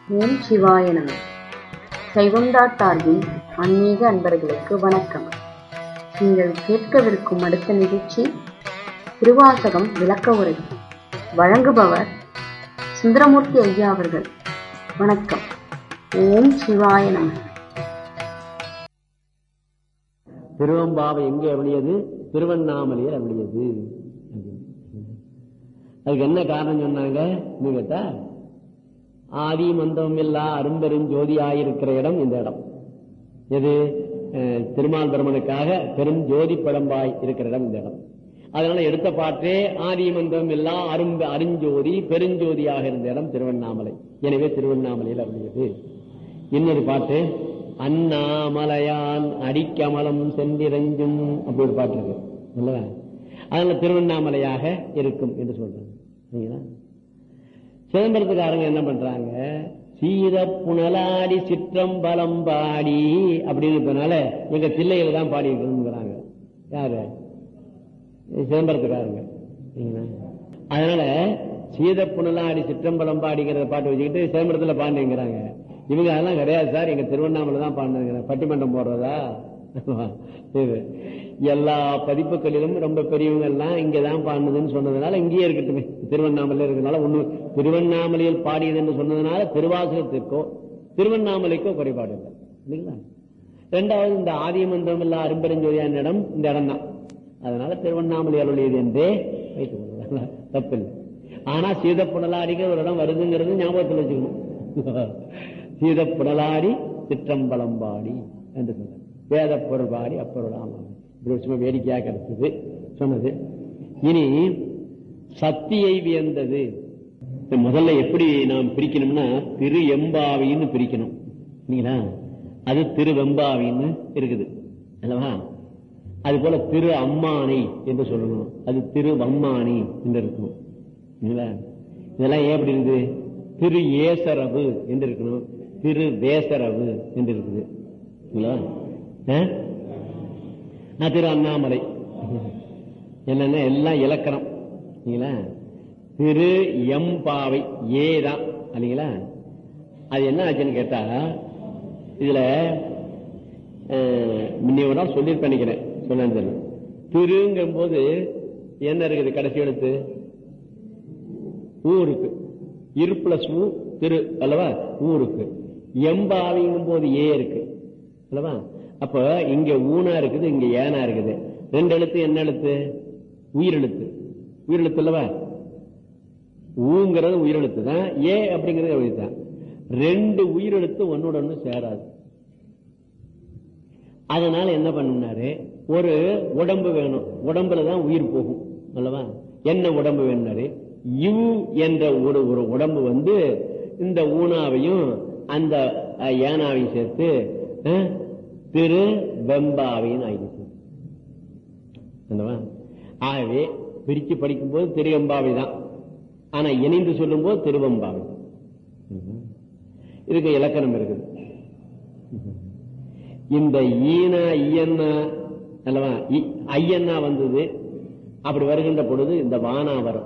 ஓம் சிவாய நம. சைவம்டாட்டார்வின் ஆன்மீக அன்பர்களுக்கு வணக்கம். நீங்கள் கேட்கவிருக்கும் அடுத்த நிகழ்ச்சி திருவாசகம் விளக்க உரை. வழங்குபவர் சுந்தரமூர்த்தி ஐயா அவர்கள். வணக்கம். ஓம் சிவாய நம. திருவம்பாவை எங்கே அருளியது? திருவண்ணாமலையில் அருளியது. அதுக்கு என்ன காரணம் சொன்னாங்க கேட்டா, ஆதி மந்தம் இல்லா அரும்பெரும் ஜோதி ஆயிருக்கிற இடம் இந்த இடம். எது? திருமால் பெருமனுக்காக பெரும் ஜோதி படம்பாய் இருக்கிற இடம் இந்த இடம். அதனால எடுத்த பாட்டே ஆதி மந்தம் இல்லா அருஞ்சோதி பெருஞ்சோதியாக இருந்த இடம் திருவண்ணாமலை. எனவே திருவண்ணாமலையில் அருளியது. இன்னொரு பாட்டு, அண்ணாமலையான் அடிக்கமலம் சென்றிரஞ்சும், அப்படி ஒரு பாட்டு இருக்கு இல்லவா? அதனால திருவண்ணாமலையாக இருக்கும் என்று சொல்றாங்க. சிதம்பரத்துக்காரங்க என்ன பண்றாங்க, சீத புனலாடி சிற்றம்பலம் பாடி அப்படின்னு எங்க தில்லையில தான் பாடி இருக்கணுங்கிறாங்க. யாரு? சிதம்பரத்துக்காரங்க. அதனால சீத புனலாடி சிற்றம்பலம் பாடிங்கிற பாட்டு வச்சுக்கிட்டு சிதம்பரத்துல பாண்டிங்கிறாங்க. இவங்க அதெல்லாம் கிடையாது சார், எங்க திருவண்ணாமலை தான் பாடுங்க. பட்டிமன்றம் போடுறதா? இது எல்லா பதிப்புகளிலும் ரொம்ப பெரியவங்க எல்லாம் இங்கதான் பாடுனதுன்னு சொன்னதுனால இங்கேயே இருக்கட்டுமே, திருவண்ணாமலை இருக்கிறதுனால ஒண்ணு. திருவண்ணாமலையில் பாடியதுன்னு சொன்னதுனால திருவாசகத்திற்கோ திருவண்ணாமலைக்கோ குறைபாடு இல்லை இல்லைங்களா? ரெண்டாவது, இந்த ஆதிமன்றம் இல்ல அரும்பெருஞ்சோதியான இடம் இந்த இடம் தான். அதனால திருவண்ணாமலை அருளியது என்றே வைத்துக் கொள்ளுங்க, தப்பில்லை. ஆனா சீதப்புடலாடிக்கிற ஒரு இடம் வருதுங்கிறது ஞாபகத்தில் வச்சுக்கணும். சீதப்புடலாடி சிற்றம்பலம்பாடி என்று சொல்ற வேத பொருள் பாடி அப்பொருளாம் சும்மா வேடிக்கையாக கிடைச்சது சொன்னது. இனி சக்தியை வியந்தது. முதல்ல எப்படி நாம் பிரிக்கணும்னா திரு எம்பாவின்னு பிரிக்கணும் இல்லைங்களா? அது திருவெம்பாவின்னு இருக்குது அல்லவா? அது போல திரு அம்மானை என்று சொல்லணும், அது திருவம்மானி என்று இருக்கணும் இல்லைங்களா? இதெல்லாம் ஏன் அப்படி இருக்குது? திரு ஏசரவு என்று இருக்கணும், திரு வேசரவு என்று இருக்குது இல்லைங்களா? திரு அண்ணாமலை என்னன்னா எல்லாம் இலக்கணம் இல்லைங்களா? திரு எம்பாவை ஏதான் இல்லைங்களா? அது என்ன ஆச்சுன்னு கேட்டா, இதுல முன்ன சொல்லிருப்பேன் நினைக்கிறேன், சொன்ன திருங்கும் போது என்ன இருக்குது? கடைசி எழுத்து ஊருக்கு இரு பிளஸ் ஊ திரு அல்லவா? ஊருக்கு எம்பாவிங்கும் போது ஏ இருக்கு அல்லவா? அப்ப இங்க ஊனா இருக்குது, இங்க ஏனா இருக்குது. ரெண்டு எழுத்து என்ன எழுத்து? உயிரெழுத்து. உயிரெழுத்து அல்லவா? ஊங்கிறது உயிரெழுத்து தான், ஏ அப்படிங்கிறது எழுத்தான். ரெண்டு உயிரெழுத்து ஒன்னோட ஒண்ணு சேராது. அதனால என்ன பண்ணாரு, ஒரு உடம்பு வேணும், உடம்புலதான் உயிர் போகும் அல்லவா? என்ன உடம்பு வேணும்னாரு, யூ என்ற ஒரு உடம்பு இந்த ஊனாவையும் அந்த ஏனாவையும் சேர்த்து திரு வெம்பாவின்னு ஆகிடுச்சு. ஆகவே பிரிச்சு படிக்கும் போது திருவெம்பாவை தான், ஆனா இணைந்து சொல்லும் போது திருவெம்பாவை. இதுக்கு இலக்கணம் இருக்குது. இந்த ஈனா ஐயன்னா அல்லவா? ஐயன்னா வந்தது, அப்படி வருகின்ற பொழுது இந்த வானா வரும்,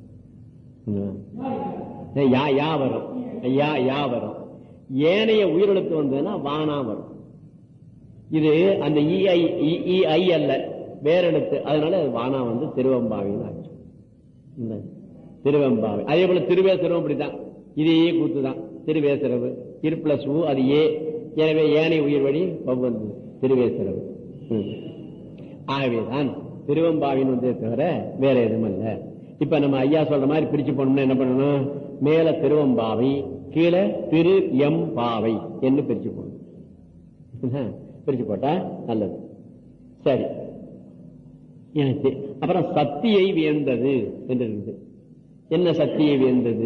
யா வரும், யா வரும். ஏனைய உயிரெழுத்து வந்ததுன்னா வானா வரும். இது அந்த ஐ அல்ல, வேற எழுத்து. அதனால வானா திருவெம்பாவின்னு ஆச்சு. திருவெம்பாவை. அதே போல திருவேசரம் அப்படித்தான், இதே கூத்துதான். திருவேசரவு இரு பிளஸ் ஊ அது ஏ, எனவே ஏனை உயிர் வழி வந்தது திருவேசரவு. ஆகவேதான் திருவெம்பாவின்னு தவிர வேற எதுவும் அல்ல. இப்ப நம்ம ஐயா சொல்ற மாதிரி பிரிச்சு போனோம்னா என்ன பண்ணணும், மேல திருவெம்பாவை, கீழே திரு எம் பாவை என்று பிரிச்சு போடணும். பிரிச்சு போட்டா நல்லது. சரி, எனக்கு அப்புறம் சக்தியை வியந்தது என்று இருக்குது. என்ன சக்தியை வியந்தது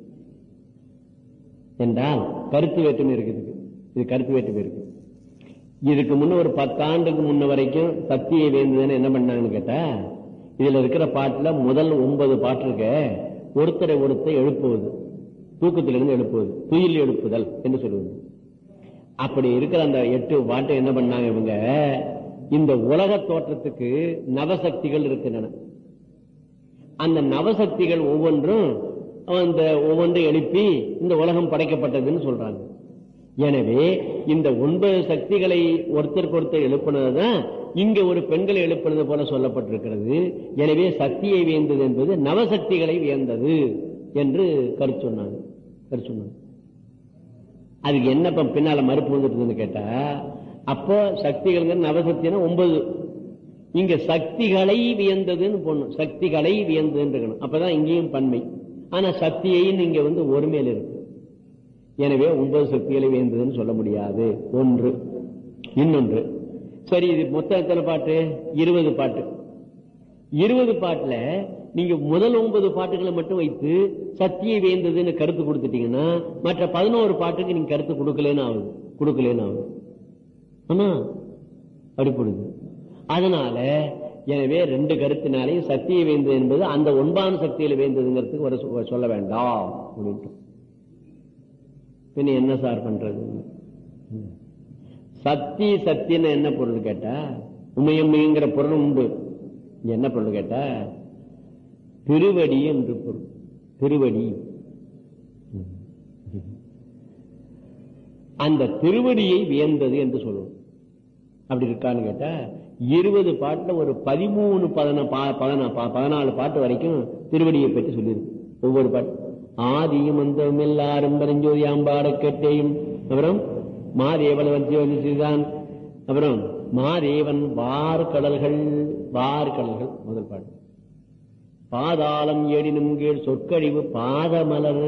என்றால் கருத்து வேற்றுமை இருக்குது. இது கருத்து வேற்றுமை இருக்கு. இதுக்கு முன்ன ஒரு 10 ஆண்டுக்கு முன்ன வரைக்கும் சக்தியை வியந்ததுன்னு என்ன பண்ணாங்கன்னு கேட்டா, இதுல இருக்கிற பாட்டுல முதல் 9 பாட்டு இருக்க ஒருத்தரை எழுப்புவது, தூக்கத்திலிருந்து எழுப்புவது, துயில் எழுப்புதல் என்று சொல்லுவது. அப்படி இருக்கிற அந்த 8 பாட்டை என்ன பண்ணாங்க இவங்க, இந்த உலக தோற்றத்துக்கு நவசக்திகள் இருக்கின்றன. அந்த நவசக்திகள் ஒவ்வொன்றும் அந்த ஒவ்வொன்றை எழுப்பி இந்த உலகம் படைக்கப்பட்டதுன்னு சொல்றாங்க. எனவே இந்த 9 சக்திகளை ஒருத்தருக்கு ஒருத்தர் எழுப்பினதுதான் இங்க ஒரு பெண்களை எழுப்பினது போல சொல்லப்பட்டிருக்கிறது. எனவே சக்தியை வியந்தது என்பது நவசக்திகளை வியந்தது என்று கருத்து சொன்னாங்க. அதுக்கு என்ன பின்னால மறுப்பு வந்துட்டுன்னு கேட்டா, அப்போ சக்திகள் நவசக்தினா 9, இங்க சக்திகளை வியந்ததுன்னு போடணும். சக்திகளை வியந்ததுன்னு இருக்கணும். அப்பதான் இங்கேயும் பன்மை. ஆனா சக்தியை இங்க ஒருமையில் இருக்கு. எனவே 9 சக்திகளை வியந்ததுன்னு சொல்ல முடியாது. ஒன்று. இன்னொன்று, சரி இது மொத்தம் எத்தனை பாட்டு? 20 பாட்டு. 20 பாட்டுல நீங்க முதல் 9 பாட்டுகளை மட்டும் வைத்து சக்தியை வியந்ததுன்னு கருத்து கொடுத்துட்டீங்கன்னா மற்ற 11 பாட்டுக்கு நீங்க கருத்து கொடுக்கலன்னு ஆகுது. ஆமா, அப்படி போடுது. அதனால எனவே 2 கருத்தினாலையும் சக்தியை வேந்தது என்பது அந்த 9 சக்தியில வேந்ததுங்கிறதுக்கு சொல்ல வேண்டாம் அப்படின்ட்டு. பின்ன என்ன சார் பண்றது? சக்தின்னு என்ன பொருள் கேட்டா, உண்மையம்மைங்கிற பொருள் உண்டு. என்ன பொருள் கேட்டா, திருவடி என்று பொருள். திருவடி, அந்த திருவடியை வியந்தது என்று சொல்லுவோம். அப்படி இருக்கான்னு கேட்டா 20 பாட்டுல ஒரு 13 14 பாட்டு வரைக்கும் திருவடியை பற்றி சொல்லியிருக்கு. ஒவ்வொரு பாட்டு ஆதியும் அந்தம் எல்லாரும் பரஞ்சோதி ஆம்பாட கேட்டேயும், அப்புறம் மாதேவன் செய்தான், அப்புறம் மாதேவன் வார்கடல்கள் முதல் பாட்டு. பாதாளம் ஏடினும் கீழ் சொற்கழிவு பாதமலர்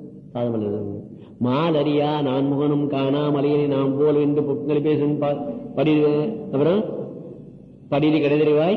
மாலரியா நான் முகனும் காணாமலையை நாம் போல் என்று பொங்கல் பேசும் படி. அப்புறம் படியில கிடைதறிவாய்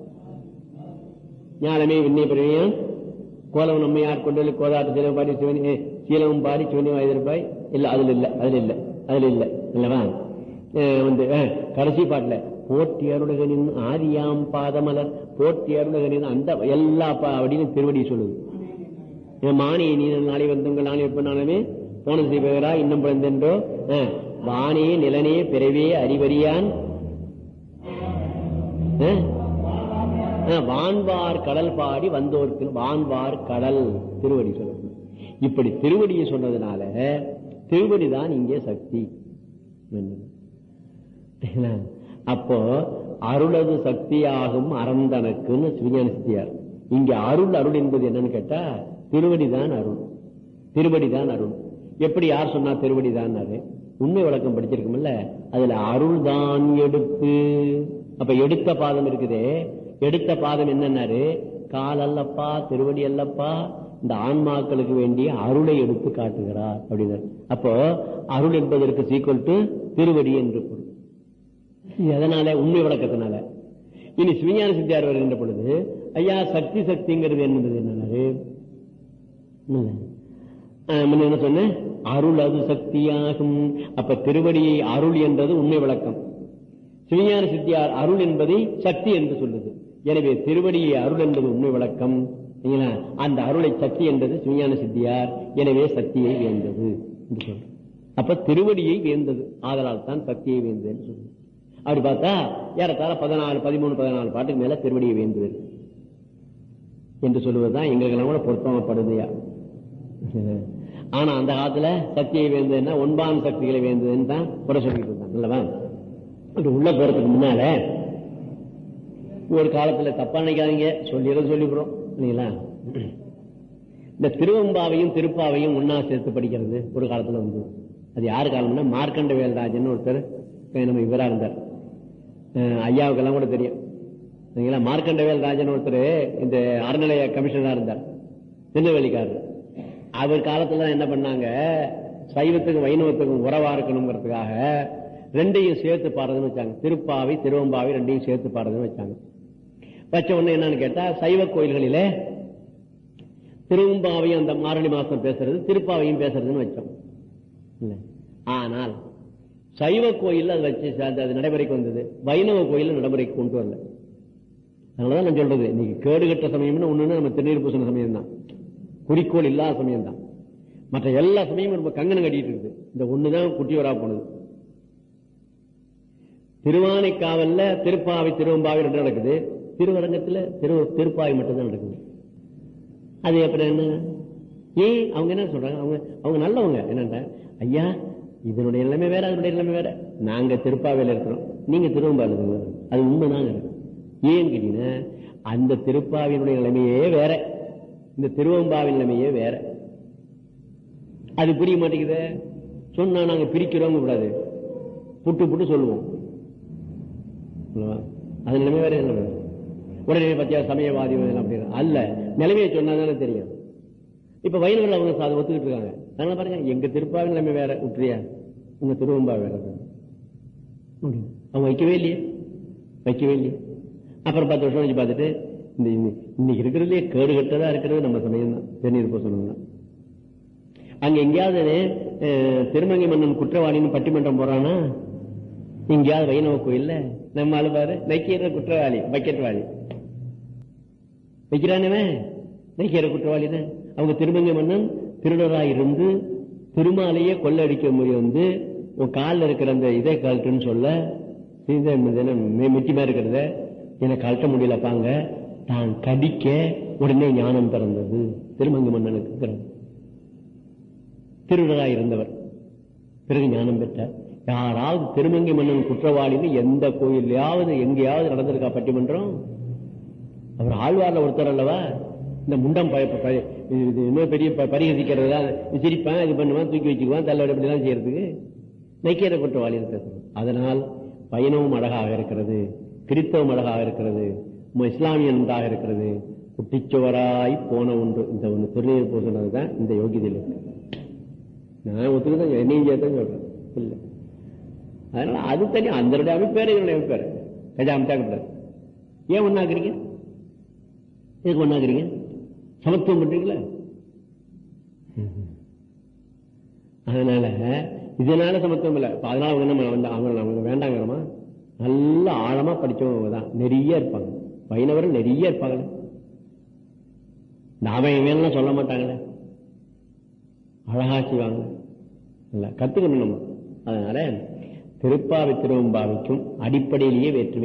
ஞானமே விண்ணை பெருமையான் கோலம் நம்மையார் கொண்டு கோதாட்டு சிலம் பாடி சிவனி சீலமும் பாடி சிவனி வாய்திருப்பாய். இல்ல அதுல இல்ல இல்லவா? கடைசி பாட்டுல போட்டி அருளகனின் ஆதியாம் பாதமலர் போட்டி அருளகனின் அந்த எல்லா அப்படின்னு திருவடி சொல்லுது. மானியை நீ நாளை வந்தவங்க நாளை வெப்பனாலுமே போன செய்வரா இன்னும் பிறந்தென்றோ வானே நிலனே பிறவே அறிவறியான் வான்வார் கடல் பாடி வந்தோர்க்கு வான்வார் கடல் திருவடி சொல்லுது. இப்படி திருவடியை சொன்னதுனால திருவடிதான் இங்கே சக்தி. அப்போ அருளது சக்தியாகும் அறந்தனக்குன்னு சிவஞான சித்தியார். இங்க அருள் என்பது என்னன்னு கேட்டா திருவடிதான் அருள். எப்படி யார் சொன்னா திருவடிதான்? உண்மை விளக்கம் படிச்சிருக்கோம்ல, அதுல அருள் தான் எடுத்து. அப்ப எடுத்த பாதம் இருக்குதே, எடுத்த பாதம் என்னன்னாரு, கால் அல்லப்பா திருவடி அல்லப்பா, இந்த ஆன்மாக்களுக்கு வேண்டிய அருளை எடுத்து காட்டுகிறார் அப்படின்னு. அப்போ அருள் என்பதற்கு சீக்வல் டு திருவடி என்று பொருள். அதனால உண்மை விளக்கத்தினால இனி சிவஞான சித்தியார் வருகின்ற பொழுது ஐயா சக்திங்கிறது என்னது என்ன சொன்ன? அருள் அது சக்தியாகும். அப்ப திருவடியை அருள் என்றது உண்மை விளக்கம். சிவஞான சித்தியார் அருள் என்பதை சக்தி என்று சொல்லுது. எனவே திருவடியை அருள் என்பது உண்மை விளக்கம். அந்த அருளை சக்தி என்றது சிவஞான சித்தியார். எனவே சக்தியை வேந்தது என்று சொல்ற. அப்ப திருவடியை வேந்தது, ஆதலால் தான் சக்தியை வேந்தது என்று சொல்லுது. அப்படி பார்த்தா ஏறத்தாழ 13-14 பாட்டுக்கு மேல திருவடியை வேந்தது என்று சொல்லுவதுதான் எங்களுக்கெல்லாம் கூட பொருத்தமாப்படுதுயா. ஆனா அந்த காலத்துல சக்தியை வேந்ததுன்னா 9 சக்திகளை வேந்ததுன்னு தான் கூட சொல்லிட்டு இருந்தாங்க அல்லவா? உள்ள போறதுக்கு முன்னால ஒரு காலத்துல தப்பா நினைக்காதீங்க, சொல்லிடுறோம் இல்லைங்களா? இந்த திருவம்பாவையும் திருப்பாவையும் ஒன்னா சேர்த்து படிக்கிறது ஒரு காலத்துல வந்து, அது யாரு காலம்னா மார்க்கண்ட வேல்ராஜன் ஒருத்தர் நம்ம இவரா இருந்தார். ஐயாவுக்கெல்லாம் கூட தெரியும். மார்க்கண்ட வேல்ராஜன் ஒருத்தர் இந்த அறநிலைய கமிஷனரா இருந்தார், திருநெல்வேலிக்காரர். அவர் காலத்துல என்ன பண்ணாங்க, சைவத்துக்கும் வைணவத்துக்கும் உறவா இருக்கணுங்கிறதுக்காக ரெண்டையும் சேர்த்து பாடுறதுன்னு வச்சாங்க. திருப்பாவை திருவம்பாவை ரெண்டையும் சேர்த்து பாடுறதுன்னு வச்சாங்க. வச்ச உடனே என்னன்னு கேட்டா, சைவ கோயில்களிலே திருவம்பாவையும் அந்த மார்கழி மாசம் பேசுறது, திருப்பாவையும் பேசுறதுன்னு வச்சோம். ஆனால் சைவ கோயில் அது வச்சு அது நடைமுறைக்கு வந்தது, வைணவ கோயில் நடைமுறைக்கு கொண்டு வரல. அதனாலதான் நான் சொல்றது, இன்னைக்கு கேடுகட்ட சமயம்னு ஒண்ணுன்னு நம்ம திருநீர் பூசண சமயம் தான், குறிக்கோள் இல்லாத சமயம் தான். மற்ற எல்லா சமயமும் ரொம்ப கங்கணம் கட்டிட்டு இருக்குது. இந்த ஒண்ணுதான் குட்டி வரா போனது. திருவானைக்காவல்ல திருப்பாவை திருவம்பாவை ரெண்டு நடக்குது, திருவரங்கத்துல திருப்பாவை மட்டும்தான் நடக்குது. அது எப்படி என்ன ஏன் அவங்க என்ன சொல்றாங்க, அவங்க நல்லவங்க என்னன்ற, ஐயா இதனுடைய நிலைமை வேற, அதனுடைய நிலைமை வேற. நாங்க திருப்பாவையில இருக்கிறோம், நீங்க திருவம்பாவில் இருக்கிறோம். அது உண்மைதாங்க. ஏன்னு கேட்டீங்கன்னா, அந்த திருப்பாவினுடைய நிலைமையே வேற, இந்த திருவம்பாவின் நிலைமையே வேற. அது புரிய மாட்டேங்குது. சொன்னா நாங்க பிரிக்கிறோம் கூடாது, புட்டு புட்டு சொல்லுவோம். அது நிலைமை வேற. என்ன உடனே பத்தியா சமயவாதி அப்படின்னா அல்ல, நிலைமையை சொன்னாதானே தெரியும். இப்ப வைணவர்கள் அவங்க அதை ஒத்துக்கிட்டு இருக்காங்க. அதனால பாருங்க, எங்க திருப்பாவின் நிலைமை வேற விட்டுறியா, உங்க திருவம்பா வேற. அவங்க வைக்கவே இல்லையே, வைக்கவே இல்லையே. அப்புறம் 10 வருஷம் வச்சு பார்த்துட்டு இன்னைக்கு இருக்கிறதுலே கேடு கட்டதா இருக்கிறது நம்ம சமயம் தான், தென்னீர் பூசணம் தான். அங்க எங்கேயாவது திருமங்கை மன்னன் குற்றவாளின்னு பட்டிமன்றம் போறானா, எங்கேயாவது வைணவ கோயில்ல நம்ம அழுவாரு நைக்கிற குற்றவாளி பக்கெட்வாளி வைக்கிறானே, நைக்கிற குற்றவாளின்னு. அவங்க திருமங்கை மன்னன் திருடராய் இருந்து திருமாலையே கொள்ளடிக்க வந்து உன் காலில் இருக்கிற அந்த இதே கழட்டுன்னு சொல்ல, மிட்டிமா இருக்கிறத எனக்கு கழட்ட முடியலப்பாங்க, தான் கடிக்க உடனே ஞானம் பிறந்தது திருமங்கை மன்னனுக்கு. திருடராய் இருந்தவர் பிறகு ஞானம் பெற்றார். யாராவது திருமங்கை மன்னன் குற்றவாளின்னு எந்த கோயிலையாவது எங்கேயாவது நடந்திருக்கா பட்டிமன்றம்? அவர் ஆழ்வார்ல ஒருத்தர் அல்லவா. இந்த முண்டம் இன்னும் பெரிய பரிகசிக்கிறதா, சிரிப்பான், இது பண்ணுவான், தூக்கி வச்சுக்குவான், தள்ளோட இப்படிலாம் செய்யறதுக்கு நைக்கிற குற்றவாளி இருக்கிறது. அதனால் பயணமும் அழகாக இருக்கிறது, கிறிஸ்தவம் அழகாக இருக்கிறது, இஸ்லாமியன் உண்டாக இருக்கிறது. குட்டிச்சுவராய் போன ஒன்று இந்த ஒன்று திருநீர் பூசினதுதான் இந்த யோகியதையில் இருக்கு. நான் ஒத்துக்குதான் என்னையும் சேர்த்தான் சொல்றேன் இல்ல. அதனால அது தனி, அந்த அமைப்பேர் என்னுடைய அமைப்பேர் கஜா அமைச்சாக்க. ஏன் ஒன்னாக்குறீங்க, எதுக்கு ஒன்னாக்குறீங்க? சமத்துவம் பண்றீங்களா? அதனால இதனால சமத்துவம் இல்லை. அதனால அவங்க வேண்டாங்கிறமா, நல்ல ஆழமா படிச்சவங்க தான் நிறைய இருப்பாங்க, வைணவர்கள் நிறைய இருப்பாங்க. நாம சொல்ல மாட்டாங்களே, அழகா செய்வாங்க, கத்துக்கணும் நம்ம. அதனால திருப்பாவை திருவம்பாவைக்கும் அடிப்படையிலேயே வேற்றுமை.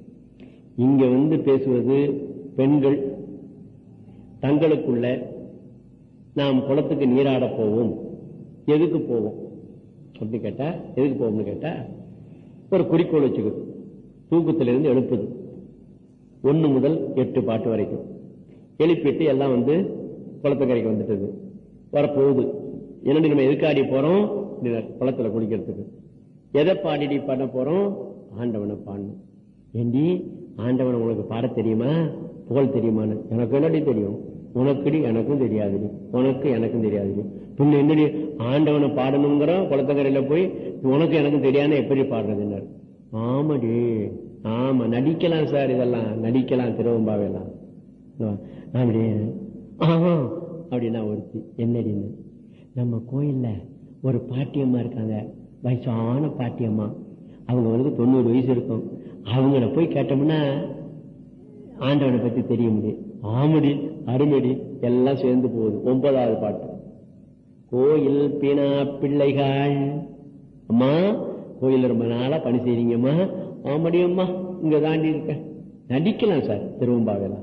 இங்க பேசுவது பெண்கள் தங்களுக்குள்ள நாம் குளத்துக்கு நீராட போவோம், எதுக்கு போவோம் அப்படி கேட்டா, எதுக்கு போவோம்னு கேட்டா ஒரு குறிக்கோள் வச்சுக்குது. தூக்கத்திலிருந்து எழுப்புது 1 முதல் 8 பாட்டு வரைக்கும் எழுப்பிட்டு எல்லாம் குளத்துக்கரைக்கு வந்துட்டது, வரப்போகுது. என்னடி நம்ம எதுக்காடி போறோம்? குளத்துல குளிக்கிறதுக்கு. எதை பாடி பண்ண போறோம்? ஆண்டவனை பாடணும். ஏண்டி ஆண்டவனை உனக்கு பாட தெரியுமா, புகழ் தெரியுமான்னு? எனக்கு என்னடி தெரியும், உனக்குடி எனக்கும் தெரியாது, உனக்கு எனக்கும் தெரியாது. பின்ன என்னடி ஆண்டவனை பாடணுங்கிறோம் குளத்தக்கரையில போய், உனக்கு எனக்கும் தெரியாதுன்னு எப்படி பாடுறது? ஆமாடி, ஆமா நடிக்கலாம் சார், இதெல்லாம் நடிக்கலாம் திருவம்பாவெல்லாம் அப்படி. ஆமா அப்படின்னா ஒருத்தி என்னடின்னு, நம்ம கோயில்ல ஒரு பாட்டியம்மா இருக்காங்க, வயசான பாட்டியம்மா, அவங்க 90 வயசு இருக்கும். அவங்கள போய் கேட்டோம்னா ஆண்டவனை பத்தி தெரிய முடியும். ஆமடி அருமடி எல்லாம் சேர்ந்து போகுது. 9வது பாட்டு. கோயில் பினா பிள்ளைகள், அம்மா கோயில் ரொம்ப நாளா பணி செய்றீங்கம்மா. ஆமடியம்மா இங்க தாண்டி இருக்க. நடிக்கலாம் சார் திருவம்பாவெல்லாம்.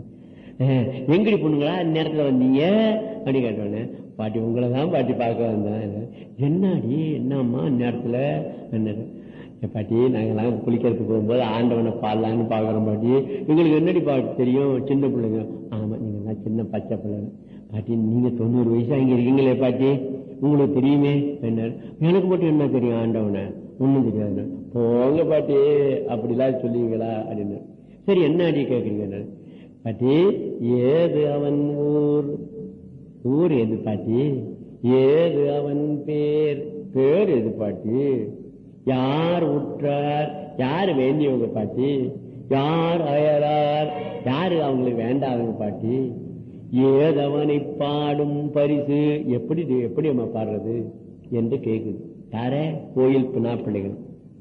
எங்கடி பொண்ணுங்களா நேரத்துல வந்தீங்க அப்படி கேட்டோன்னே, பாட்டி உங்களை தான் பாட்டி பார்க்க வந்தேன். என்னடி என்னம்மா நேரத்துல என்ன பாட்டி, நாங்கெல்லாம் குளிக்கிறதுக்கு போகும்போது ஆண்டவனை பாடலான்னு பாக்குறோம் பாட்டி, எங்களுக்கு என்னடி பாட்டு தெரியும், சின்ன பிள்ளைங்க. ஆமா நீங்க சின்ன பச்சை பிள்ளைங்க பாட்டி, நீங்க 90 வயசா இங்க இருக்கீங்களே பாட்டி, உங்களுக்கு தெரியுமே என்ன? எனக்கு மட்டும் என்ன தெரியும் ஆண்டவனை, ஒண்ணும் தெரியாது. போங்க பாட்டி அப்படிலாம் சொல்லுவீங்களா அப்படின்னு. சரி என்ன அடி கேக்குறீங்க பாட்டி? ஏது அவன் ஊர், ஊர் எது பாட்டி? ஏது அவன் பேர், பேர் எது பாட்டி? யார் உற்றார், யாரு வேண்டியவங்க பாட்டி? யார் அயலார், யாரு அவங்களுக்கு வேண்டாதவங்க பாட்டி? ஏதவனை பாடும் பரிசு, எப்படி எப்படி நம்ம பாடுறது என்று கேக்குது. யார? கோயில் பினா பிள்ளைகள்.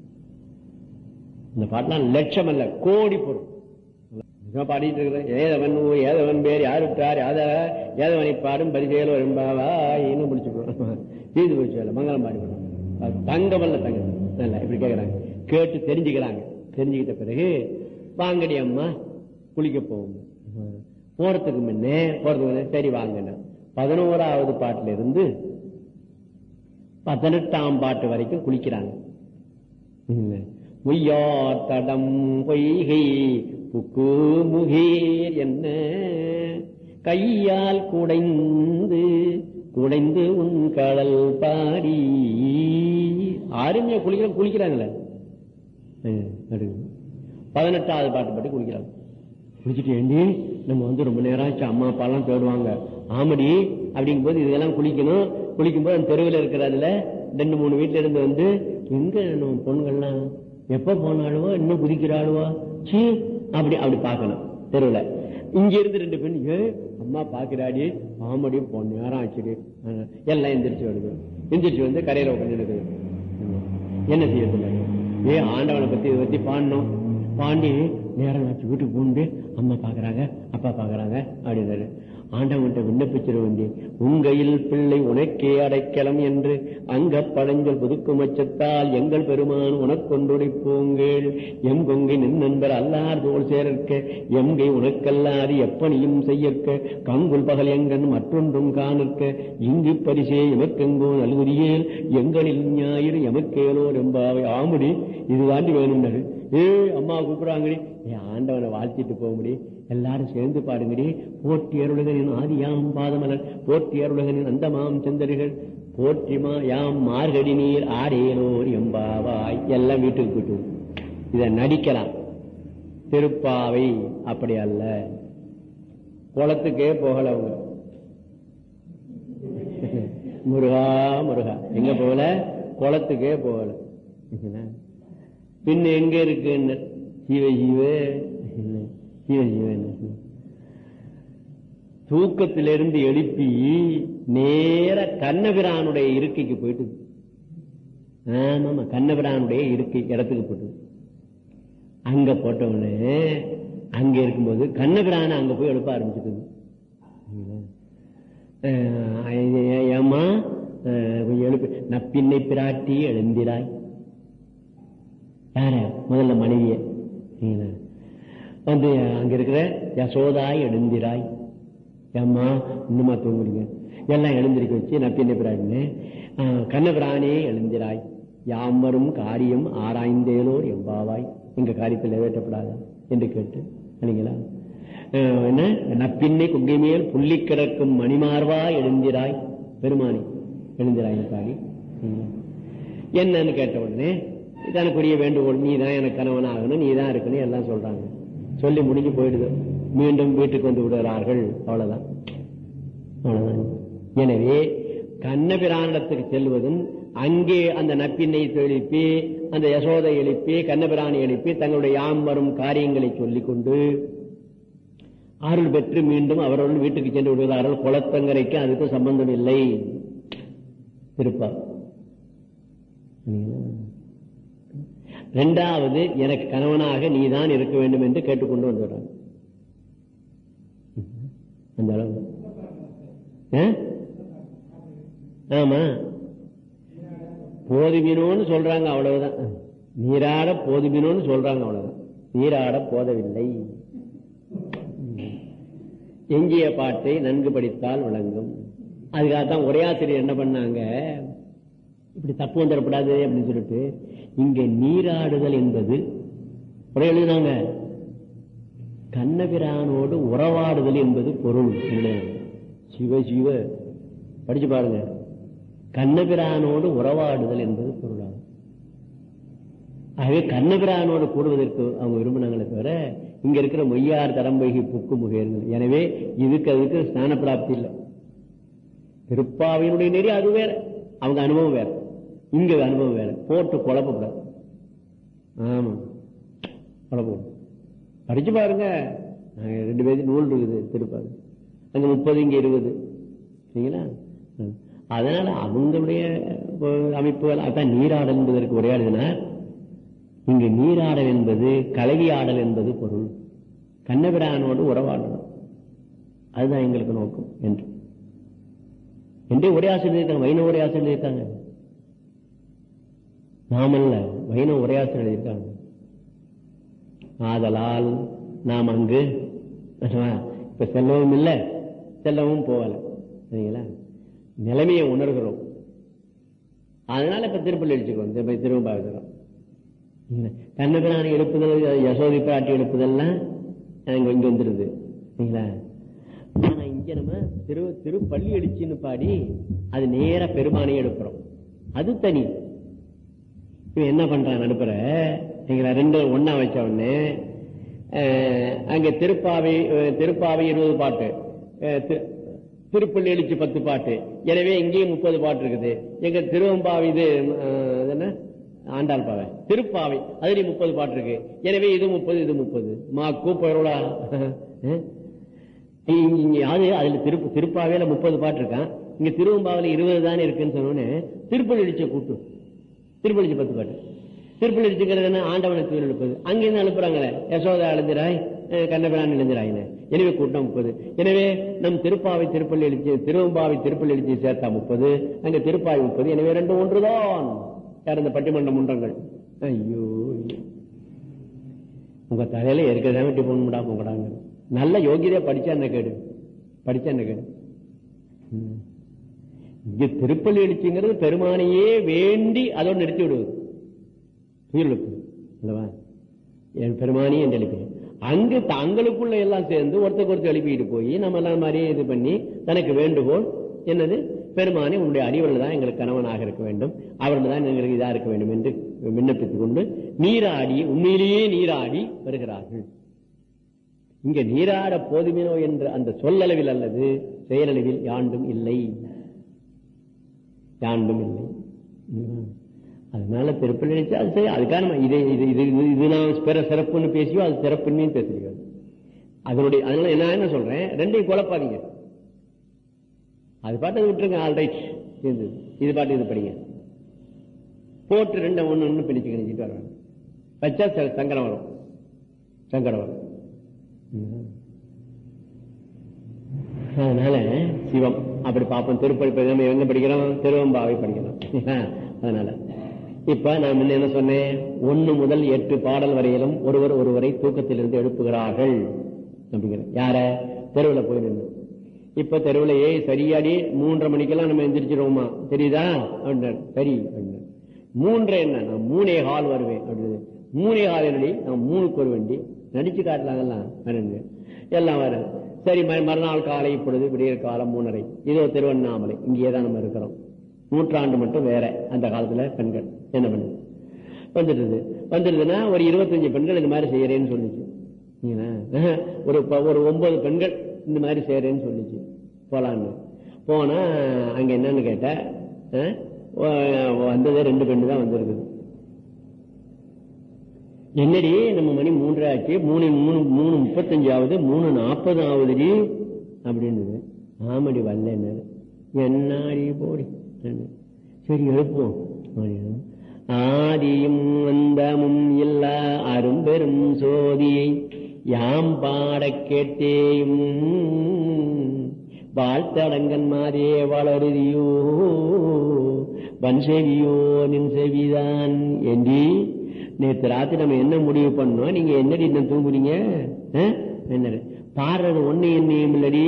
இந்த பாட்டெல்லாம் லட்சம் அல்ல கோடி பொருள் பாடிட்டு இருக்கிறேன். ஏதவன் ஏதவன் பேர், யார் விட்டார், ஏதவனை பாடும் பரிசையில் வரும்பாவா இன்னும் முடிச்சுக்கணும். தீது போச்சு மங்களம் பாடி தங்கமல்ல தங்கம் இப்படி கேட்கறாங்க. கேட்டு தெரிஞ்சுக்கிறாங்க. தெரிஞ்சுக்கிட்ட பிறகு வாங்கடி அம்மா குளிக்க போவோம். போறதுக்கு முன்னே சரி வாங்க 11வது பாட்டுல இருந்து 18ஆம் பாட்டு வரைக்கும் குளிக்கிறாங்க. முய்யார் தடம் பொய்கை புக்கு முகேர் என்ன கையால் குடைந்து குடைந்து உன் கடல் பாடி அருமையா குளிக்கிறாங்களே. 18வது பாட்டு பற்றி குளிக்கிறாங்க. குளிச்சுட்டு ஏண்டி நம்ம ரொம்ப நேரம் ஆச்சு, அம்மா அப்பா எல்லாம் தேடுவாங்க. ஆமடி அப்படிங்கும் போது இதெல்லாம் குளிக்கணும். குளிக்கும் போது அந்த தெருவில் இருக்கிறதுல 2-3 வீட்டுல இருந்து எங்க நம்ம பொண்ணுகள்லாம் எப்ப போனாலுவோ இன்னும் குதிக்கிறாளுவோ சீ அப்படி அப்படி பார்க்கணும் தெருவில். இங்க இருந்து 2 பெண் அம்மா பாக்குறாடி ஆமடி போன நேரம் ஆச்சுடி எல்லாம் எந்திரிச்சு வருது. எந்திரிச்சு கரையில உட்காந்து என்ன செய்யறது? ஆண்டவனை பத்தி இதை பத்தி பாடணும். பாண்டி நேரம் ஆச்சு வீட்டுக்கு போண்டு அம்மா பாக்குறாங்க அப்பா பாக்குறாங்க அப்படின்னாரு. ஆண்டவன்கிட்ட விண்ணப்பிச்சிட வேண்டி உங்கையில் பிள்ளை உனக்கே அடைக்கலம் என்று அங்க பழஞ்சல் புதுக்கும் அச்சத்தால் எங்கள் பெருமான் உனக்கொண்டுடைப்போங்கள் எம் கொங்கை நின் நண்பர் அல்லார் தோல் சேர்க்க எம்கை உனக்கல்லாது எப்பணியும் செய்யற்க கங்குல் பகல் எங்கன் மற்றொன்றும் காணிற்க இங்கு பரிசே எமக்கெங்கோ நல்குதியேல் எங்களில் ஞாயிறு எமக்கேலோ ரெம்பாவை ஆமுடி இது தாண்டி வேணும்னாரு. அம்மா கூப்பிடுறாங்கடி ஆண்டவனை வாழ்த்திட்டு போக முடியும். எல்லாரும் சேர்ந்து பாடுங்கடி. போற்றியருலகனின் ஆதியாம் பாதமலர் போற்றியருலகனின் அந்தமாம் செந்தரிகள் போற்றிமா யாம் மார்கடி நீர் ஆரேலோர் எம்பாவாய். எல்லாம் வீட்டுக்கு போயிட்டு இத நடிக்கலாம். திருப்பாவை அப்படி அல்ல. குளத்துக்கே போகல அவங்க. முருகா முருகா எங்க போகல? குளத்துக்கே போகல. பின்ன எங்க இருக்கு? சிவ சிவ சிவ சிவ. தூக்கத்திலிருந்து எழுப்பி நேர கண்ணபிரானுடைய இருக்கைக்கு போயிட்டு. ஆமா கண்ணபிரானுடைய இருக்கை இடத்துக்கு போட்டு அங்க போட்டவனே அங்க இருக்கும்போது கண்ணபிரான அங்க போய் எழுப்ப ஆரம்பிச்சுட்டு. ஏமா எழுப்பு நப்பின்னை பிராட்டி எழுந்திராய். யார? முதல்ல மனைவிய அங்க இருக்கிற யசோதாய் எழுந்திராய். ஏம்மா இன்னுமா தூங்குறீங்க? எல்லாம் எழுந்திருக்க வச்சு நப்பின்னை பிராட்டின்னு கண்ணபிரானே எழுந்திராய் யாமரும் காரியம் ஆராய்ந்தேலோர் எம்பாவாய். எங்க காரியத்தில் நிறைவேற்றப்படாதா என்று கேட்டு இல்லைங்களா? என்ன நப்பின்னை குங்கை மேல் புள்ளி கிடக்கும் மணிமார்வா எழுந்திராய் பெருமானி எழுந்திராய் பாடி என்னன்னு கேட்ட உடனே தனக்குரிய வேண்டுகோள் நீதான் எனக்கு கணவன் ஆகணும், நீதான் இருக்கணும் எல்லாம் சொல்றாங்க. சொல்லி முடிஞ்சு போயிடுது. மீண்டும் வீட்டுக்கு வந்து விடுகிறார்கள். அவ்வளவுதான் அவ்வளவுதான். எனவே கண்ணபிரானிடத்துக்கு செல்வதும் அங்கே அந்த நப்பின்னை எழுப்பி அந்த யசோதை எழுப்பி கண்ணபிரானை எழுப்பி தங்களுடைய யாம் வரும் காரியங்களை சொல்லிக் கொண்டு அருள் பெற்று மீண்டும் அவர்கள் வீட்டுக்கு சென்று விடுகிறார்கள். குளத்தங்கரைக்கு அதுக்கு சம்பந்தம் இல்லை. திருப்பா இரண்டாவது எனக்கு கணவனாக நீதான் இருக்க வேண்டும் என்று கேட்டுக்கொண்டு வந்துடுறாங்க. அந்த அளவு ஆமா போதுமினோன்னு சொல்றாங்க. அவ்வளவுதான். நீராட போதுமினோன்னு சொல்றாங்க. அவ்வளவுதான். நீராட போதவில்லை. எஞ்சிய பாட்டை நன்கு படித்தால் விளங்கும். அதுக்காகத்தான் உரையாசிரியர் என்ன பண்ணாங்க, இப்படி தப்பு வந்துடப்படாது அப்படின்னு சொல்லிட்டு இங்க நீராடுதல் என்பது உரை எழுதினாங்க. கண்ணபிரானோடு உறவாடுதல் என்பது பொருள். சிவ சிவ படிச்சு பாருங்க. கண்ணபிரானோடு உறவாடுதல் என்பது பொருளாகும். ஆகவே கண்ணபிரானோடு கூடுவதற்கு அவங்க விரும்பினாங்களே தவிர இங்க இருக்கிற மொய்யார் தரம்பைகி புக்கு முகேர்கள். எனவே அதுக்கு ஸ்நான பிராப்தி இல்லை. திருப்பாவையினுடைய நெறி அது வேற, அவங்க அனுபவம் வேற, இங்க அனுபவம் வேற. போட்டு குழப்பப்படாது. ஆமா குழப்பம். படிச்சு பாருங்க. 2 பேருக்கு நூல் இருக்குது திருப்பாவை. அங்க 30 இங்க 20 சரிங்களா? அதனால அவங்களுடைய அமைப்புகள் அதான் நீராடல் என்பதற்கு உரையாடுதினார். இங்கு நீராடல் என்பது கலவி ஆடல் என்பது பொருள். கண்ணபிரானோடு உறவாடணும், அதுதான் எங்களுக்கு நோக்கம் என்று உரையாசிரியர் இருக்காங்க. வைணவ உரையாசிரியர் இருக்காங்க. நாமல்ல, வைணவ உரையாசிரியர் இருக்காங்க. ஆதலால் நாம் அங்கு இப்ப செல்லவும் இல்லை, செல்லவும் போகல. சரிங்களா? நிலைமையை உணர்கிறோம். அதனால இப்ப திருப்பள்ளி அடிச்சுக்கோ, திரும்ப கண்ணபிராணி எழுப்புதல், யசோதி பிராட்டி எழுப்புதல்லாம் இங்க வந்துருது. சரிங்களா? ஆனா இங்க நம்ம திருப்பள்ளி அடிச்சுன்னு பாடி அது நேர பெருமானே எடுக்கிறோம். அது தனி. இவன் என்ன பண்றான் நடுப்புற ரெண்டு ஒன்னா வச்ச உடனே அங்க திருப்பாவை 20 பாட்டு, திருப்பள்ளி எழுச்சி 10 பாட்டு. எனவே இங்கேயும் 30 பாட்டு இருக்குது. எங்க திருவம்பாவை இது என்ன ஆண்டாள் பாவை திருப்பாவை அதுல 30 பாட்டு இருக்கு. எனவே இது 30 இது 30 மாக்கு போறோடா. அதுல திருப்பாவையில 30 பாட்டு இருக்கான். இங்க திருவம்பாவில 20 தானே இருக்குன்னு சொன்னோன்னு திருப்பள்ளி எழுச்ச கூட்டு திருப்பள்ளி 10 பாட்டு. திருப்பள்ளி எழுச்சிங்கிறது என்ன? ஆண்டவனை தூள் எழுப்பது. அங்கிருந்து அனுப்புறாங்களே யசோதா எழுந்திராய், கண்ணபிரான் எழுந்திராயின. எனவே கூட்டம் 30. எனவே நம் திருப்பாவை திருப்பள்ளி எழுச்சி, திருவம்பாவை திருப்பள்ளி எழுச்சி சேர்த்தா 30, அங்க திருப்பாவை 30. எனவே 2 ஒன்றுதான். யார் இந்த பட்டிமன்ற முன்றங்கள்? ஐயோ, உங்க தலையில இருக்கிறதா வெட்டி போடா போங்கடாங்க. நல்ல யோகியதையா படிச்சா என்ன கேடு, படிச்சா என்ன கேடு. இங்க திருப்பள்ளி எழுச்சிங்கிறது பெருமானையே வேண்டி அதோடு நிறுத்தி விடுவது. உயிரிழப்பு அல்லவா? என் பெருமானி என்று எழுப்பி அங்கு தங்களுக்குள்ள எல்லாம் சேர்ந்து ஒருத்தருக்கு ஒருத்தர் எழுப்பிட்டு போய் நம்ம எல்லாம் மாதிரியே இது பண்ணி தனக்கு வேண்டுகோள் என்னது? பெருமானி உன்னுடைய அடிவர்கள் தான் எங்களுக்கு கணவனாக இருக்க வேண்டும், அவர்கள் தான் எங்களுக்கு இதா இருக்க வேண்டும் என்று விண்ணப்பித்துக் கொண்டு நீராடி, உண்மையிலேயே நீராடி வருகிறார்கள். இங்க நீராட போதுமினோ என்ற அந்த சொல்லளவில் அல்லது செயலளவில் யாண்டும் இல்லை, யாண்டும் இல்லை. அதனால திருப்பள்ளி நினைச்சு அது சரி. அதுக்காக இது நான் சிறப்புன்னு பேசியோ அது சிறப்புன்னு பேசுறீங்க. அதனுடைய அதனால என்ன சொல்றேன், ரெண்டையும் குழப்பாதீங்க. அது பாட்டு விட்டுருங்க. ஆல் ரைட், இது பாட்டு இது படிங்க. போட்டு 2 ஒண்ணு பிடிச்சு கிணிச்சிட்டு வர வச்சா சங்கடம் வரும், சங்கடம் வரும். அதனால சிவம் அப்படி பார்ப்போம். திருப்பள்ளி நம்ம எங்க படிக்கிறோம்? திருவம்பாவை படிக்கிறோம். அதனால இப்ப நான் என்ன சொன்னேன்? 1 முதல் 8 பாடல் வரையிலும் ஒருவரை தூக்கத்திலிருந்து எழுப்புகிறார்கள் அப்படிங்கிற. யார? தெருவில் போய் நின்று. இப்ப தெருவிலேயே சரியாடி 3:30 மணிக்கெல்லாம் நம்ம எந்திரிச்சிருவோமா? தெரியுதா அப்படின்னாரு. சரி அப்படின்னாரு. 3 என்ன, நான் 3:15 வருவேன் அப்படின்னு. 3:15 நான் 3க்கு ஒரு வண்டி நடிச்சு காட்டலாங்கல்லாம் எல்லாம் வர. சரி, மறுநாள் காலை இப்பொழுது விடியற் காலம் 3:30. இதோ திருவண்ணாமலை, இங்கேதான் நம்ம இருக்கிறோம். நூற்றாண்டு மட்டும் வேற. அந்த காலத்துல பெண்கள் என்ன பண்ணு வந்துடுதுன்னா ஒரு 25 பெண்கள் இந்த மாதிரி செய்யறேன்னு சொல்லிச்சு. ஒரு 9 பெண்கள் இந்த மாதிரி செய்யறேன்னு சொல்லிச்சு. போலான்னு போனா அங்க என்னன்னு கேட்ட வந்தது 2 பெண்ணு தான் வந்திருக்குது. என்னடி நம்ம மணி 3 ஆச்சு, 3:35 3:40 அப்படின்னு. ஆமடி வரல என்னாடி போடி. சரி எழுப்போம். ஆதியும் அந்தமும் இல்லா அரும்பெரும் சோதியை யாம் பாட கேட்டேயும் வாழ்த்தடங்கன் மாதிரியே வளருதியோ வன்செவியோ நின் செவிதான் என்று. நேற்று ராத்திரி நம்ம என்ன முடிவு பண்ணோம்? நீங்க என்னடி என்ன தூங்குறீங்க? என்ன பாடுறது ஒண்ணு என்னையும் இல்லடி.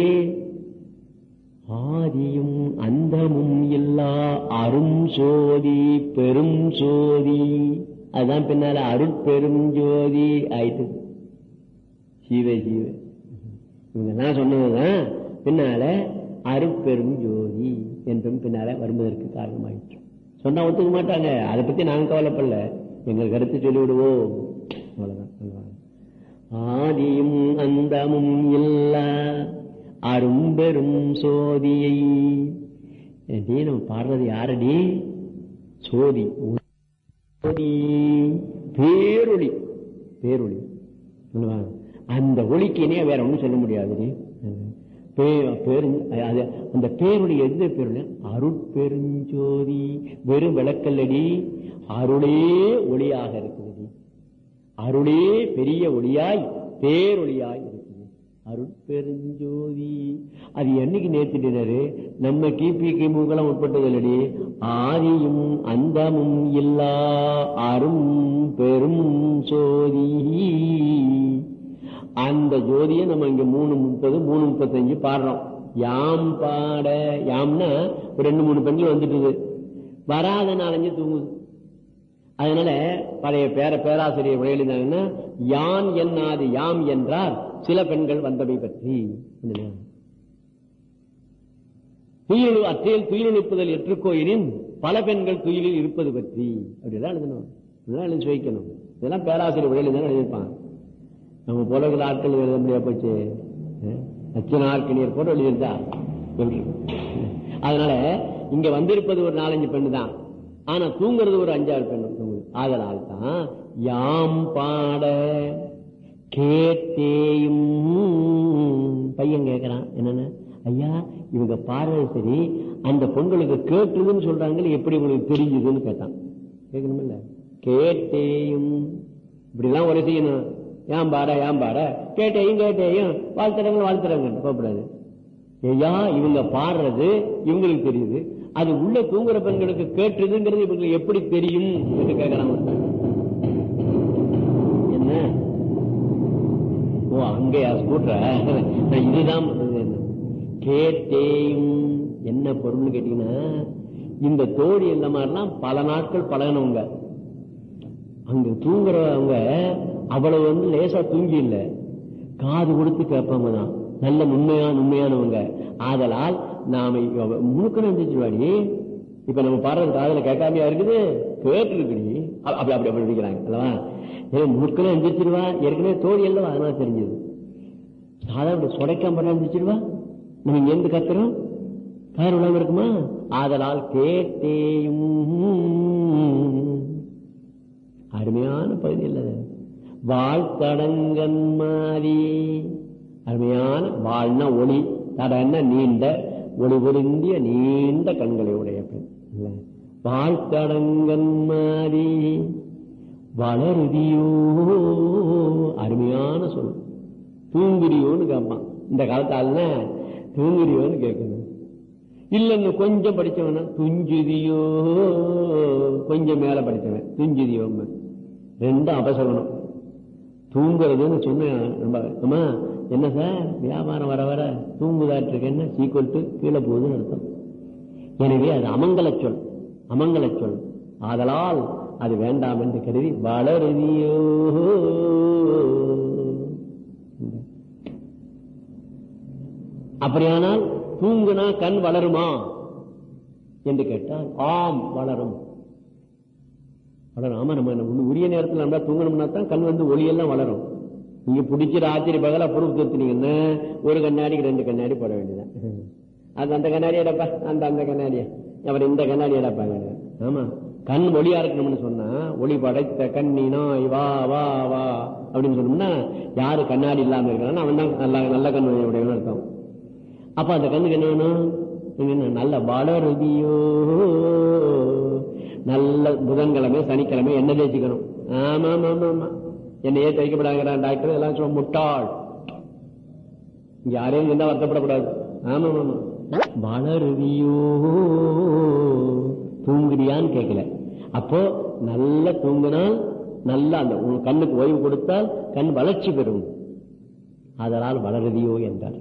ஆதியும் அந்தமும் இல்லா அரும் சோதி பெரும் சோதி. அதுதான் பின்னால அருட்பெரும் ஜோதி ஆயிட்டு. சீவ சீவ இவங்க நான் சொன்னதுதான் பின்னால அருட்பெரும் ஜோதி என்றும் பின்னால வருவதற்கு காரணமாயிற்று. சொன்னா ஒத்துக்க மாட்டாங்க. அதை பத்தி நாங்க கவலைப்படல, எங்கள் கருத்து சொல்லிவிடுவோம், அவ்வளவுதான். ஆதியும் அந்தமும் இல்லா அரும்பெரும் சோதியை. நம்ம பாடுறது யாரடி? சோதி, பேரொளி. பேரொளி அந்த ஒளிக்கு இணைய வேற ஒண்ணும் சொல்ல முடியாது. அந்த பேரொளி எந்த பேரொளி? அருட்பெருஞ்சோதி. வெறும் விளக்கல்லடி, அருளே ஒளியாக இருக்குது. அருளே பெரிய ஒளியாய் பேரொளியாய் இருக்குது. அருட்பெருஞ்சோதி. அது என்னைக்கு நேர்த்தினாரு? நம்ம கிமுகெல்லாம் உட்பட்டது இல்லடி. ஆதியும் அந்தமும் இல்லா அரும் பெரும் சோதி. அந்த ஜோதியை நம்ம இங்க 3:30 3:35 பாடுறோம். யாம் பாட, யாம்னா ஒரு 2-3 பெண்கள் வந்துட்டு வராத 4-5 தூங்குது. அதனால பழைய பேராசிரியர் விளையாடினாங்கன்னா யான் என்னாது யாம் என்றால் சில பெண்கள் வந்தவை பற்றி, அற்றையில் துயிலெழுப்புதல் எற்றுக்கோயிலின் பல பெண்கள் துயிலில் இருப்பது பற்றி அப்படிதான் எழுதணும். இதெல்லாம் எழுதி வைக்கணும். இதெல்லாம் பேராசிரியர் விளையாடி எழுதியிருப்பாங்க. நம்ம போல ஆட்கள் எழுத முடியாது போச்சு. அச்சனார்க்கினியர் போல எழுதியிருந்தா எப்படி? அதனால இங்க வந்திருப்பது ஒரு 4-5 பெண்ணு தான். ஆனா தூங்குறது ஒரு 5-6 பெண்ணு தூங்குது. அதனால தான் யாம் பாட கேட்டேயும். பையன் கேட்கிறான், என்னன்னு ஐயா இவங்க பாடுறது சரி, அந்த பொண்களுக்கு கேட்டுதுன்னு சொல்றாங்க, எப்படி உங்களுக்கு தெரியுதுன்னு கேட்டான். கேட்கணும் இல்ல? கேட்டேயும் இப்படி எல்லாம் ஒரு செய்யணும். ஏன் பாட கேட்டேயும் வாழ்த்துறாங்க போகக்கூடாது. ஐயா இவங்க பாடுறது இவங்களுக்கு தெரியுது, அது உள்ள தூங்குற பெண்களுக்கு கேட்டுதுங்கிறது இவங்களுக்கு எப்படி தெரியும் என்று கேட்கலாம். என்ன ஓ அங்கேயா ஸ்கூட்டர, இதுதான் கேட்டேயும். என்ன பொருள் கேட்டீங்கன்னா, இந்த தோழி இந்த மாதிரிலாம் பல நாட்கள் பழகினவங்க, அங்க தூங்குறவங்க அவ்வளவு லேசா தூங்கி இல்ல, காது கொடுத்து கேட்பாங்க தான், நல்ல உண்மையானவங்க. ஆதலால் நாம முழுக்க நம்பிச்சுவாடி, இப்ப நம்ம பாடுறது காதுல கேட்காமையா இருக்குது, கேட்டு இருக்குடி அப்படி அடிக்கிறாங்க அல்லவா. முழுக்க எந்திரிச்சிருவா, ஏற்கனவே தோழி அல்லவா, அதனால தெரிஞ்சது. சாதாரண சொடைக்காம எந்திரிச்சிருவா, நம்ம இங்க இருந்து கத்துறோம், கார் விழாம இருக்குமா. ஆதலால் கேட்டேயும். அருமையான பகுதி இல்ல, வாழ்த்தடங்கன் மாறி. அருமையான வாழ்னா ஒளி, தடன்னா நீண்ட, ஒளி பொருந்திய நீண்ட கண்களை உடைய பெண். வாழ்த்தடங்கன் மாறி வளருதியோ. அருமையான சொல். தூங்குறியோன்னு கேட்பான் இந்த காலத்தால, தூங்குறியோன்னு கேட்கணும். இல்லன்னு கொஞ்சம் படிச்சவன துஞ்சுதியோ, கொஞ்சம் மேல படிச்சவன் துஞ்சுதியோ. ரெண்டும் அபசகனம். தூங்குறதுன்னு சொன்ன என்ன சார் வியாபாரம் வர வர தூங்குதாட்டு இருக்கு, என்ன சீக்கிரட்டு கீழே போகுதுன்னு அர்த்தம். எனவே அது அமங்கல சொல். ஆதலால் அது வேண்டாம் என்று கருதி வளருதியோ. அப்படியானால் தூங்குனா கண் வளருமா என்று கேட்டால் ஆம் வளரும். ஆமா, நம்ம உரிய நேரத்தில் நம்ம தூங்கணும்னா தான் கண் ஒளியெல்லாம் வளரும். நீங்க பிடிச்சி ராத்திரி பகல பொறுப்பு தூத்துனீங்கன்னா ஒரு கண்ணாடிக்கு 2 கண்ணாடி போட வேண்டியதான். அது அந்த கண்ணாடி எடப்பா, அந்த கண்ணாடியா, அப்புறம் இந்த கண்ணாடி எடப்பாங்க. ஆமா, கண் ஒளியா இருக்கணும்னு சொன்னா, ஒளி படைத்த கண்ணினாய் வா வா வா அப்படின்னு சொன்னோம்னா, யாரு கண்ணாடி இல்லாம இருக்கிறான்னு அவன் தான் நல்ல கண் உடையவன்னு அர்த்தம். அப்ப அந்த கண்ணுக்கு என்ன வேணும்? நல்ல வளருதியோ. நல்ல புதன்கிழமை சனிக்கிழமை என்ன தேய்ச்சிக்கணும். ஆமா ஆமா ஆமா, என்னையே தேய்க்கப்படாங்கிறான் டாக்டர், எல்லாம் சொல்ல முட்டாள். இங்க யாரையும் இருந்தா வருத்தப்படக்கூடாது. ஆமா ஆமா, வளருதியோ. தூங்குறியான்னு கேட்கல. அப்போ நல்ல தூங்கினால், நல்ல அந்த கண்ணுக்கு ஓய்வு கொடுத்தால் கண் வளர்ச்சி பெறும். அதனால் வளருதியோ என்றார்.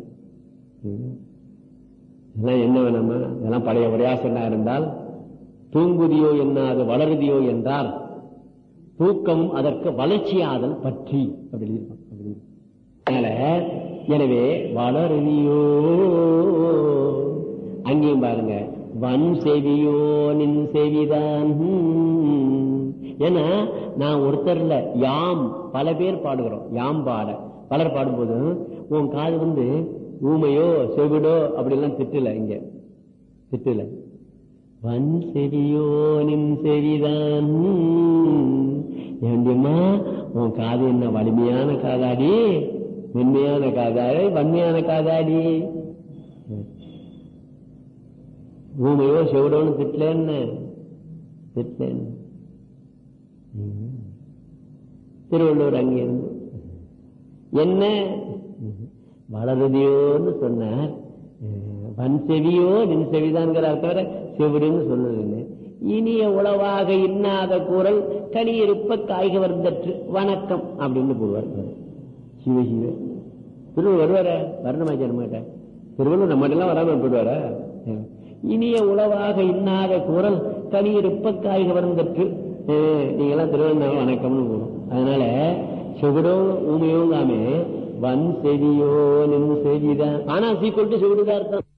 என்ன வேணாம, இதெல்லாம் பழைய உரையாசனா இருந்தால், தூங்குதியோ என்ன அது வளருதியோ என்றால் தூக்கம் அதற்கு வளர்ச்சியாதல் பற்றி அப்படி இருக்கும். எனவே வளருதியோ. அங்கேயும் பாருங்க, வன் செவியோ நின் செவிதான். ஏன்னா நான் ஒருத்தர்ல, யாம் பல பேர் பாடுகிறோம். யாம் பாட பலர் பாடும்போது உன் காது ஊமையோ செவிடோ அப்படி எல்லாம் திட்டல. இங்க திட்டல. வன் செவியோ நின் செவிதான். ஏண்டியம்மா உன் காது என்ன வலிமையான காதாடி, மென்மையான காதாடி, வன்மையான காதாடி. ஊமையோ செவிடோன்னு திட்டலன்னு திருவள்ளுவர் அங்கிருந்து என்ன வளருதியோன்னு சொன்னார். வன் செவியோ நின் செவிதான்கிற தவிர செவிடுன்னு சொல்லுது. இனிய உளவாக இன்னாத கூறல் கனியிருப்ப காய்க வந்தற்று வணக்கம் அப்படின்னு போடுவார். சிவ சிவ திருவள்ளுவர் வருவார வரணுமாச்சார் திருவள்ளுவர் நம்ம எல்லாம் வராம போயிடுவார. இனிய உளவாக இன்னாத குரல் தனியிருப்ப காய்க வருந்தற்கு நீங்க எல்லாம் திருவள்ளுவர் வணக்கம்னு போகணும். அதனால செவிடோ ஊமையோங்காமே வன் செவியோ நின் செவிதான். ஆனா சீக்கிரம் செவிடுதான் அர்த்தம்.